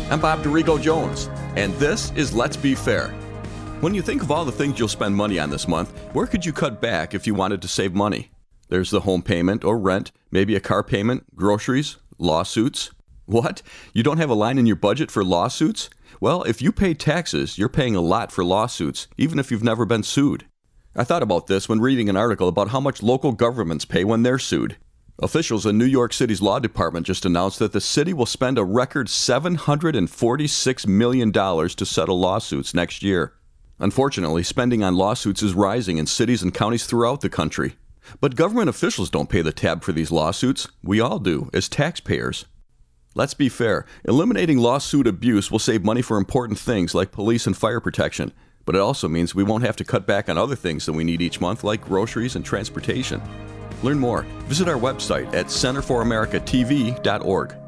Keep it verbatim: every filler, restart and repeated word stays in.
I'm Bob DeRigo Jones, and this is Let's Be Fair. When you think of all the things you'll spend money on this month, where could you cut back if you wanted to save money? There's the home payment or rent, maybe a car payment, groceries, lawsuits. What? You don't have a line in your budget for lawsuits? Well, if you pay taxes, you're paying a lot for lawsuits, even if you've never been sued. I thought about this when reading an article about how much local governments pay when they're sued. Officials in New York City's law department just announced that the city will spend a record seven hundred forty-six million dollars to settle lawsuits next year. Unfortunately, spending on lawsuits is rising in cities and counties throughout the country. But government officials don't pay the tab for these lawsuits. We all do, as taxpayers. Let's be fair. Eliminating lawsuit abuse will save money for important things like police and fire protection. But it also means we won't have to cut back on other things that we need each month, like groceries and transportation. Learn more. Visit our website at center for america t v dot org.